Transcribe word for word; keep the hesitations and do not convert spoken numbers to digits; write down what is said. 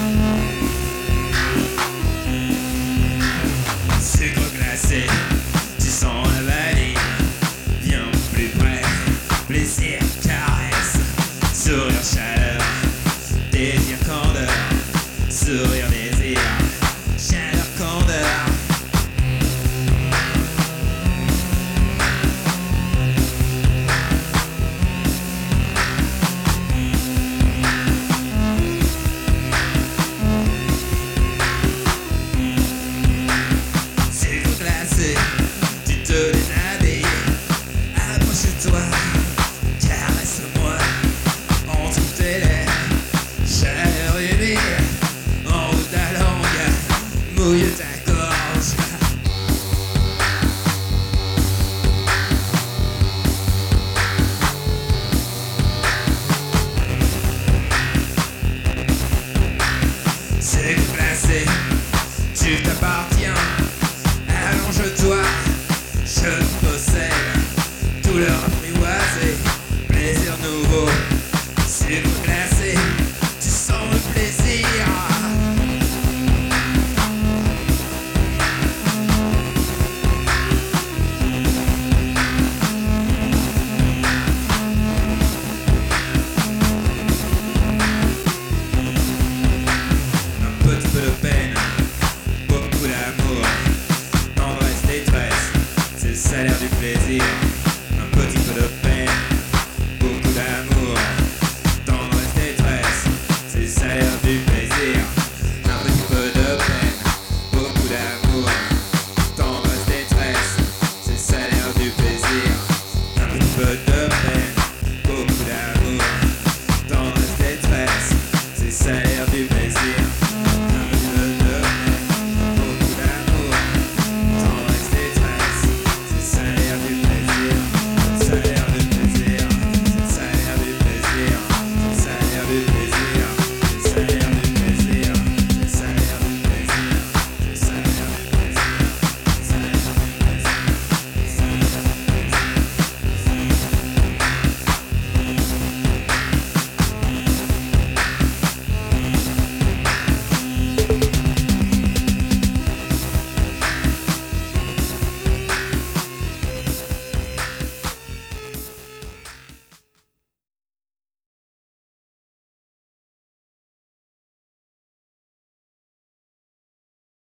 Sucre glacé, tu sens la vanille. Viens plus près, plaisir, caresse. Sourire, chaleur, désir, candeur. Sourire, désir, chaleur, candeur. Sucre glacé, tu te déshabilles. Approche-toi, caresse-moi. Entre tes lèvres, chaleur humide. Enroule ta langue, mouille ta gorge. Sucre glacé, tu t'appartiens. Allonge-toi, je te possède. Douleur apprivoisée, plaisir nouveau. Sucre glacé, tu sens le plaisir. Un petit peu de peine, beaucoup d'amour. Tendresse, détresse, c'est le salaire du plaisir. Un petit peu de peine, beaucoup d'amour. Tendresse, détresse, c'est le salaire du plaisir. Un petit peu de peine, beaucoup d'amour. Tendresse, détresse, c'est le salaire du plaisir. Un petit peu de peine, beaucoup d'amour. Tendresse, détresse, c'est le salaire du plaisir.